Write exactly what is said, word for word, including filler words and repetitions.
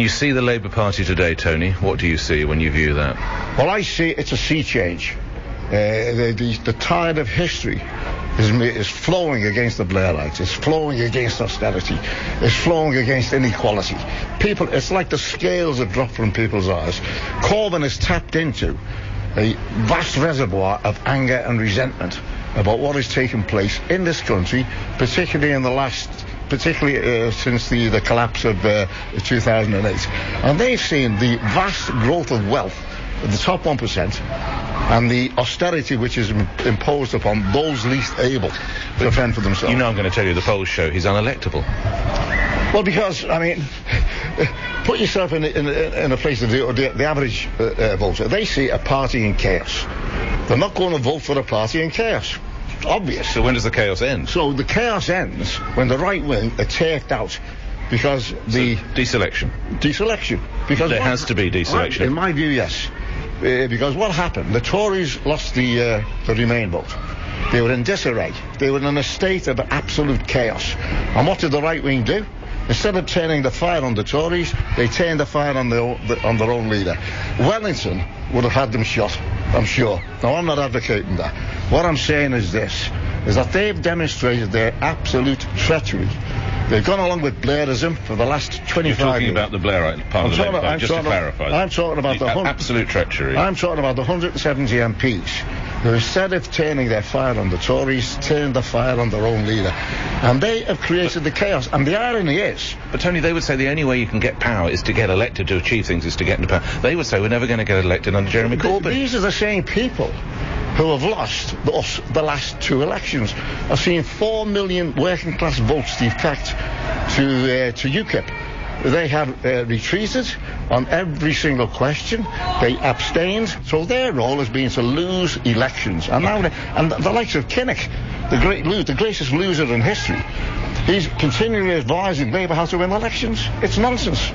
you see the Labour Party today, Tony, what do you see when you view that? Well, I see it's a sea change. Uh, the, the, the tide of history is, is flowing against the Blairites. It's flowing against austerity. It's flowing against inequality. People, it's like the scales have dropped from people's eyes. Corbyn has tapped into a vast reservoir of anger and resentment about what has taken place in this country, particularly in the last, particularly uh, since the, the collapse of uh, two thousand eight. And they've seen the vast growth of wealth at the top one percent and the austerity which is im- imposed upon those least able to fend for themselves. You know I'm going to tell you the polls show he's unelectable. Well, because, I mean, put yourself in, in, in a place of the, the, the average uh, uh, voter. They see a party in chaos. They're not going to vote for a party in chaos. It's obvious. So when does the chaos end? So the chaos ends when the right wing are taked out because the... So, deselection. Deselection. Because there what, has to be deselection. In my view, yes. Uh, because what happened? The Tories lost the, uh, the Remain vote. They were in disarray. They were in a state of absolute chaos. And what did the right wing do? Instead of turning the fire on the Tories, they turned the fire on, the, the, on their own leader. Wellington would have had them shot, I'm sure. Now, I'm not advocating that. What I'm saying is this, is that they've demonstrated their absolute treachery. They've gone along with Blairism for the last twenty-five years. You're talking about the Blairite part of the Labour Party, just to clarify. I'm talking about the... the absolute treachery. I'm talking about the one hundred seventy M Ps who, instead of turning their fire on the Tories, turned the fire on their own leader. And they have created the chaos. And the irony is... But, Tony, they would say the only way you can get power is to get elected to achieve things, is to get into power. They would say we're never going to get elected under Jeremy Corbyn. These are the same people who have lost the, the last two elections. I've seen four million working class votes detract to, uh, to UKIP. They have uh, retreated on every single question. They abstained. So their role has been to lose elections. And now, they, and the likes of Kinnock, the great lo- the greatest loser in history, he's continually advising Labour how to win elections. It's nonsense.